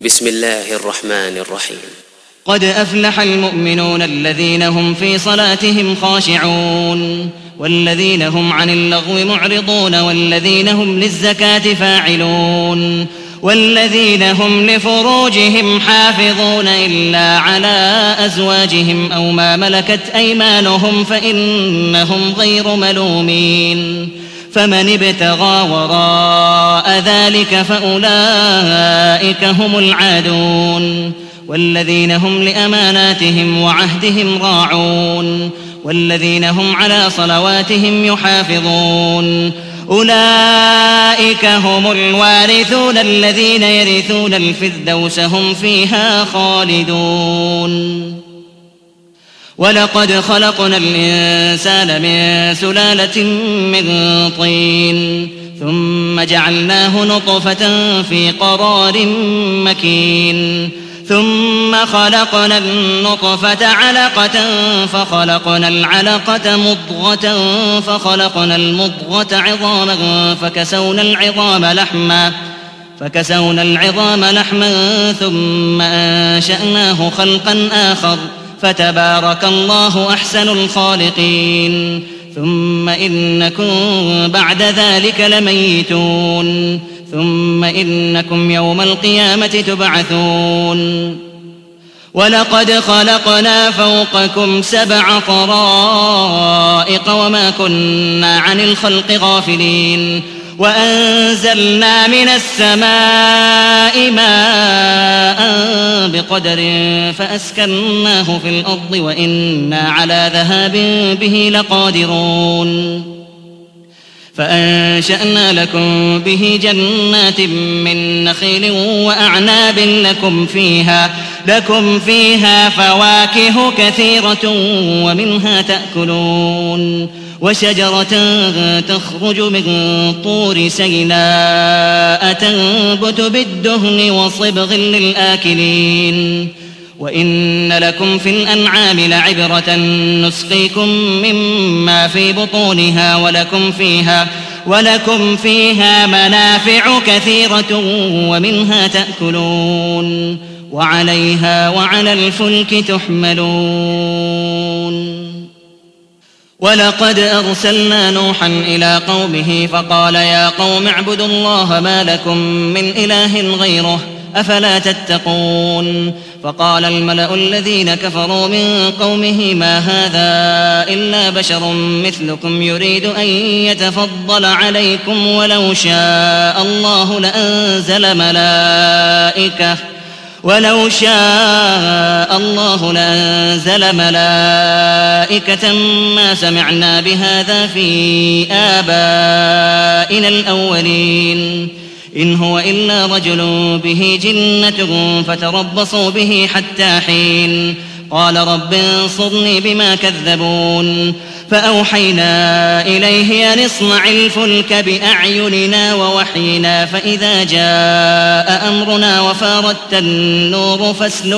بسم الله الرحمن الرحيم. قد أفلح المؤمنون الذين هم في صلاتهم خاشعون والذين هم عن اللغو معرضون والذين هم للزكاة فاعلون والذين هم لفروجهم حافظون إلا على أزواجهم أو ما ملكت أيمانهم فإنهم غير ملومين. فمن ابتغى وراء ذلك فأولئك هم العادون والذين هم لأماناتهم وعهدهم راعون والذين هم على صلواتهم يحافظون. أولئك هم الوارثون الذين يرثون الفردوس هم فيها خالدون. ولقد خلقنا الإنسان من سلالة من طين ثم جعلناه نطفة في قرار مكين ثم خلقنا النطفة علقة فخلقنا العلقة مضغة فخلقنا المضغة عظاما فكسونا العظام لحما ثم أنشأناه خلقا آخر فتبارك الله أحسن الخالقين. ثم إنكم بعد ذلك لميتون ثم إنكم يوم القيامة تبعثون. ولقد خلقنا فوقكم 7 طرائق وما كنا عن الخلق غافلين وأنزلنا من السماء ماء بقدر فأسكناه في الأرض وإنا على ذهاب به لقادرون. فأنشأنا لكم به جنات من نخيل وأعناب لكم فيها فواكه كثيرة ومنها تأكلون وشجرة تخرج من طور سيناء تنبت بالدهن وصبغ للآكلين. وإن لكم في الأنعام لعبرة نسقيكم مما في بطونها ولكم فيها منافع كثيرة ومنها تأكلون وعليها وعلى الفلك تحملون. ولقد أرسلنا نوحا إلى قومه فقال يا قوم اعبدوا الله ما لكم من إله غيره أفلا تتقون. فقال الملأ الذين كفروا من قومه ما هذا إلا بشر مثلكم يريد أن يتفضل عليكم ولو شاء الله لأنزل ملائكة ما سمعنا بهذا في آبائنا الأولين إن هو إلا رجل به جنة فتربصوا به حتى حين. قال رب انصرني بما كذبون. فأوحينا إليه أن اصنع الفلك بأعيننا ووحينا فإذا جاء أمرنا وفاردت النور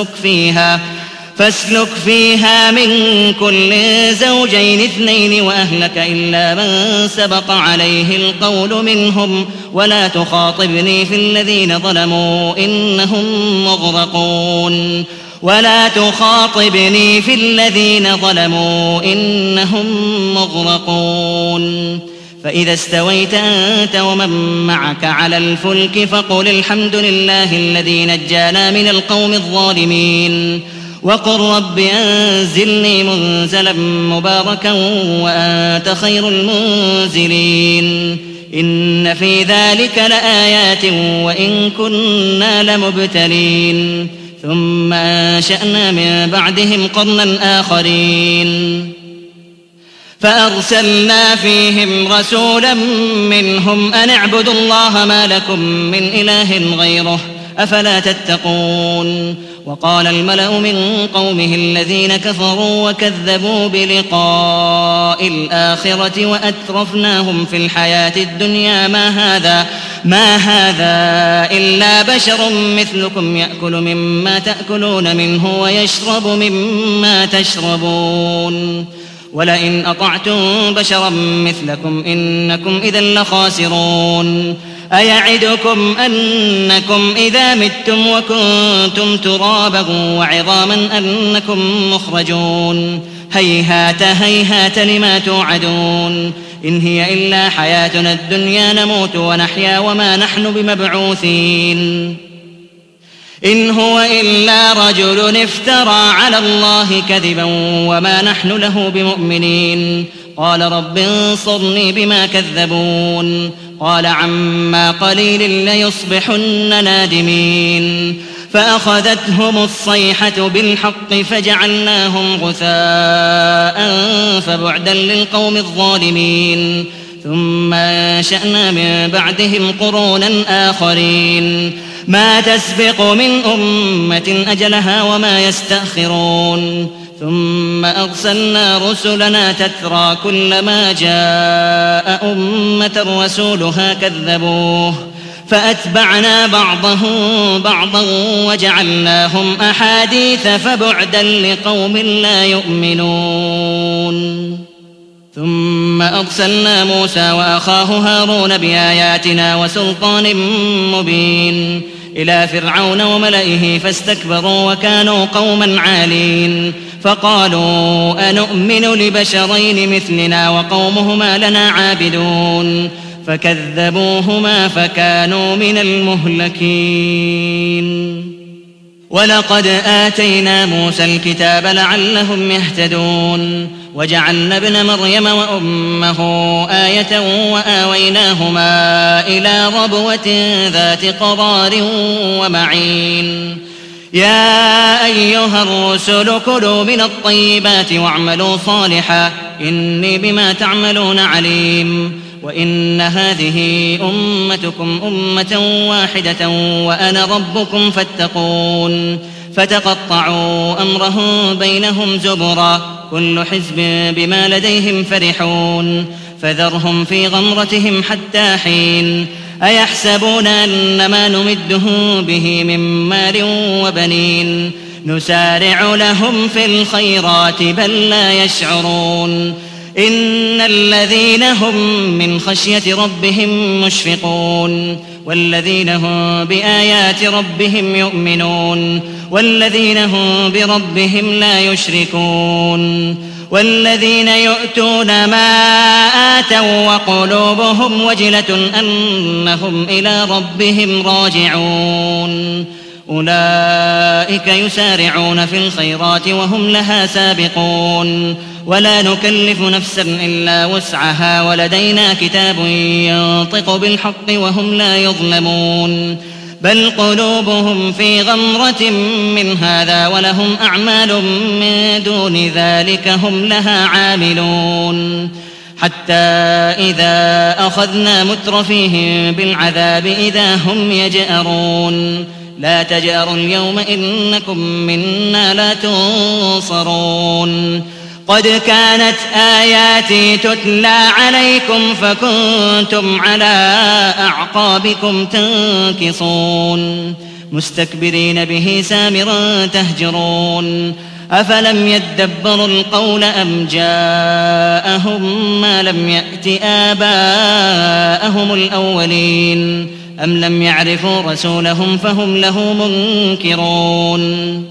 فاسلك فيها من كل زوجين 2 وأهلك إلا من سبق عليه القول منهم ولا تخاطبني في الذين ظلموا إنهم مغرقون. فإذا استويت أنت ومن معك على الفلك فقل الحمد لله الذي نجانا من القوم الظالمين وقل رب أنزلني منزلا مباركا وأنت خير المنزلين. إن في ذلك لآيات وإن كنا لمبتلين. ثم أنشأنا من بعدهم قرنا آخرين فأرسلنا فيهم رسولا منهم أن اعبدوا الله ما لكم من إله غيره أفلا تتقون. وقال الملأ من قومه الذين كفروا وكذبوا بلقاء الآخرة وأترفناهم في الحياة الدنيا ما هذا إلا بشر مثلكم يأكل مما تأكلون منه ويشرب مما تشربون ولئن أطعتم بشرا مثلكم إنكم إذا لخاسرون. أيعدكم أنكم إذا متم وكنتم ترابا وعظاما أنكم مخرجون هيهات هيهات لما توعدون إن هي إلا حياتنا الدنيا نموت ونحيا وما نحن بمبعوثين إن هو إلا رجل افترى على الله كذبا وما نحن له بمؤمنين قال رب انصرني بما كذبون قال عما قليل ليصبحن نادمين فأخذتهم الصيحة بالحق فجعلناهم غثاء فبعدا للقوم الظالمين ثم أنشأنا من بعدهم قرونا آخرين ما تسبق من أمة أجلها وما يستأخرون ثم أرسلنا رسلنا تترى كلما جاء أمة رسولها كذبوه فأتبعنا بعضهم بعضا وجعلناهم أحاديث فبعدا لقوم لا يؤمنون ثم أرسلنا موسى وأخاه هارون بآياتنا وسلطان مبين إلى فرعون وملئه فاستكبروا وكانوا قوما عالين فقالوا أنؤمن لبشرين مثلنا وقومهما لنا عابدون فكذبوهما فكانوا من المهلكين ولقد آتينا موسى الكتاب لعلهم يهتدون وجعلنا ابن مريم وأمه آية وآويناهما إلى ربوة ذات قرار ومعين يا أيها الرسل كلوا من الطيبات واعملوا صالحا إني بما تعملون عليم وإن هذه أمتكم أمة واحدة وأنا ربكم فاتقون فتقطعوا أمرهم بينهم زبرا كل حزب بما لديهم فرحون فذرهم في غمرتهم حتى حين أيحسبون أن ما نمدهم به من مال وبنين نسارع لهم في الخيرات بل لا يشعرون إن الذين هم من خشية ربهم مشفقون والذين هم بآيات ربهم يؤمنون والذين هم بربهم لا يشركون والذين يؤتون ما آتوا وقلوبهم وجلة أنهم إلى ربهم راجعون أولئك يسارعون في الخيرات وهم لها سابقون ولا نكلف نفسا إلا وسعها ولدينا كتاب ينطق بالحق وهم لا يظلمون بل قلوبهم في غمرة من هذا ولهم أعمال من دون ذلك هم لها عاملون حتى إذا أخذنا مترفيهم بالعذاب إذا هم يجأرون لا تجأروا اليوم إنكم منا لا تنصرون قد كانت آياتي تتلى عليكم فكنتم على أعقابكم تنكصون مستكبرين به سامرا تهجرون أفلم يدبروا القول أم جاءهم ما لم يأت آباءهم الأولين أم لم يعرفوا رسولهم فهم له منكرون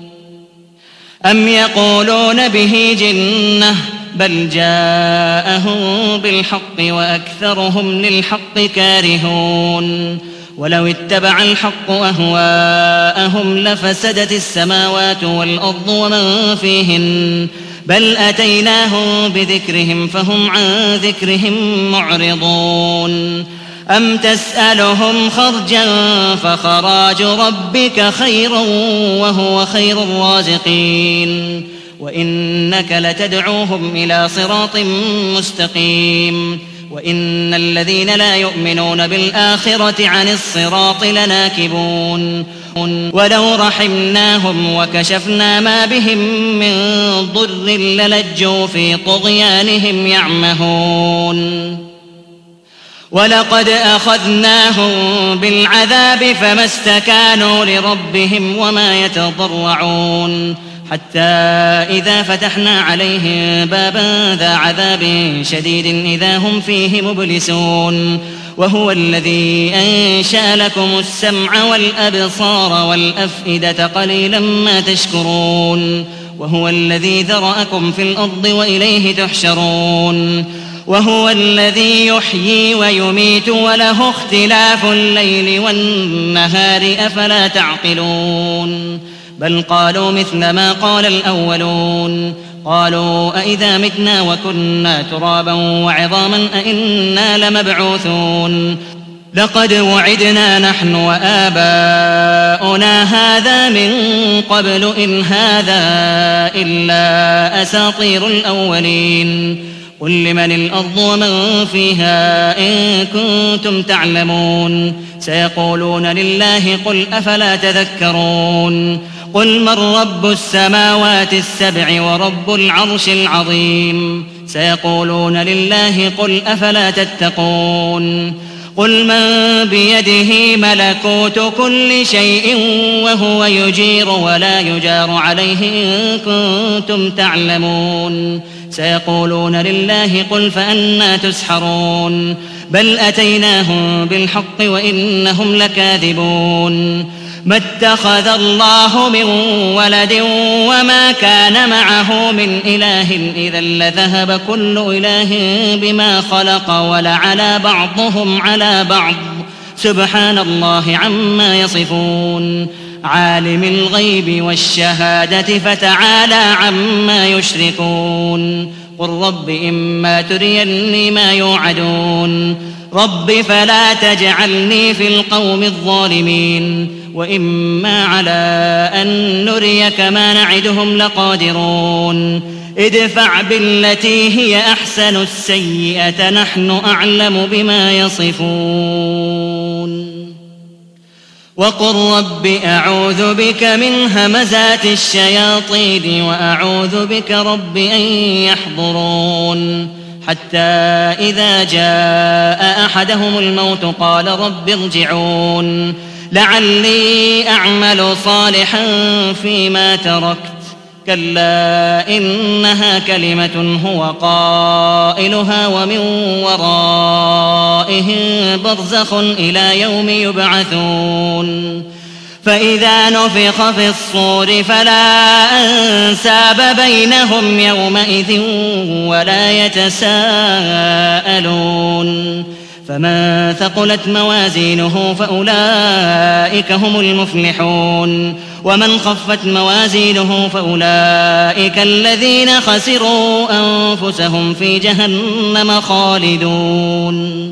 أم يقولون به جنة بل جاءهم بالحق وأكثرهم للحق كارهون ولو اتبع الحق أهواءهم لفسدت السماوات والأرض ومن فيهن بل أتيناهم بذكرهم فهم عن ذكرهم معرضون أم تسألهم خرجا فخراج ربك خير وهو خير الرازقين وإنك لتدعوهم إلى صراط مستقيم وإن الذين لا يؤمنون بالآخرة عن الصراط لناكبون ولو رحمناهم وكشفنا ما بهم من ضر للجوا في طغيانهم يعمهون ولقد أخذناهم بالعذاب فما استكانوا لربهم وما يتضرعون حتى إذا فتحنا عليهم بابا ذا عذاب شديد إذا هم فيه مبلسون وهو الذي أنشأ لكم السمع والأبصار والأفئدة قليلا ما تشكرون وهو الذي ذرأكم في الأرض وإليه تحشرون وهو الذي يحيي ويميت وله اختلاف الليل والنهار أفلا تعقلون بل قالوا مثل ما قال الأولون قالوا أئذا متنا وكنا ترابا وعظاما أئنا لمبعوثون لقد وعدنا نحن وآباؤنا هذا من قبل إن هذا إلا أساطير الأولين قل لمن الأرض ومن فيها إن كنتم تعلمون سيقولون لله قل أفلا تذكرون قل من رب السماوات السبع ورب العرش العظيم سيقولون لله قل أفلا تتقون قل من بيده ملكوت كل شيء وهو يجير ولا يجار عليه إن كنتم تعلمون سيقولون لله قل فأنى تسحرون بل أتيناهم بالحق وإنهم لكاذبون ما اتخذ الله من ولد وما كان معه من إله إذا لذهب كل إله بما خلق ولعلى بعضهم على بعض سبحان الله عما يصفون عالم الغيب والشهادة فتعالى عما يشركون قل رب إما تريني ما يوعدون رب فلا تجعلني في القوم الظالمين وإما على أن نريك ما نعدهم لقادرون ادفع بالتي هي أحسن السيئة نحن أعلم بما يصفون وقل رب أعوذ بك من همزات الشياطين وأعوذ بك رب أن يحضرون حتى إذا جاء أحدهم الموت قال رب ارجعون لعلي أعمل صالحا فيما تركت كلا إنها كلمة هو قائلها ومن ورائهم برزخ إلى يوم يبعثون فإذا نفخ في الصور فلا أنساب بينهم يومئذ ولا يتساءلون فمن ثقلت موازينه فأولئك هم المفلحون ومن خفت موازينه فأولئك الذين خسروا أنفسهم في جهنم خالدون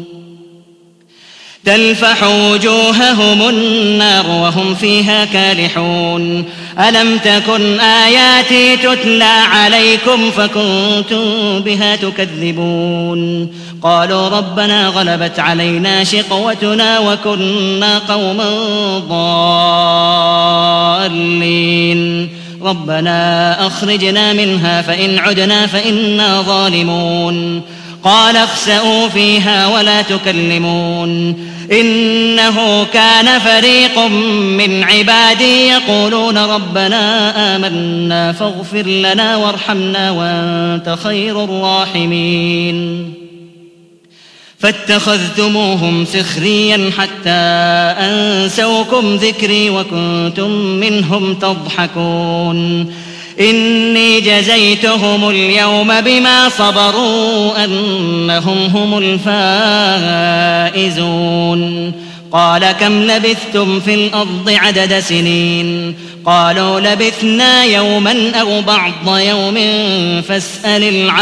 تلفح وجوههم النار وهم فيها كالحون ألم تكن آياتي تتلى عليكم فكنتم بها تكذبون قالوا ربنا غلبت علينا شقوتنا وكنا قوما ضالين ربنا أخرجنا منها فإن عدنا فإنا ظالمون قال اخسئوا فيها ولا تكلمون إنه كان فريق من عبادي يقولون ربنا آمنا فاغفر لنا وارحمنا وأنت خير الراحمين فاتخذتموهم سخريا حتى أنسوكم ذكري وكنتم منهم تضحكون إني جزيتهم اليوم بما صبروا أنهم هم الفائزون قال كم لبثتم في الأرض عدد سنين قالوا لبثنا يوما أو بعض يوم فاسأل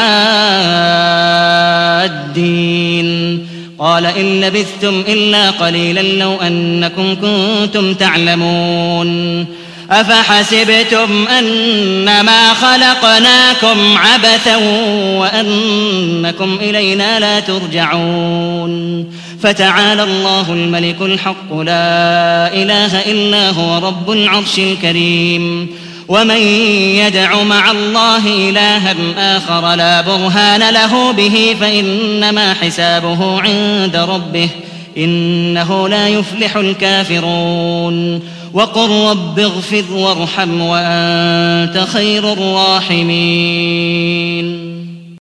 العادين قال إن لبثتم إلا قليلا لو أنكم كنتم تعلمون أفحسبتم أنما خلقناكم عبثا وأنكم إلينا لا ترجعون فتعالى الله الملك الحق لا إله إلا هو رب العرش الكريم ومن يدع مع الله إلها آخر لا برهان له به فإنما حسابه عند ربه إنه لا يفلح الكافرون وقل رب اغفر وارحم وأنت خير الراحمين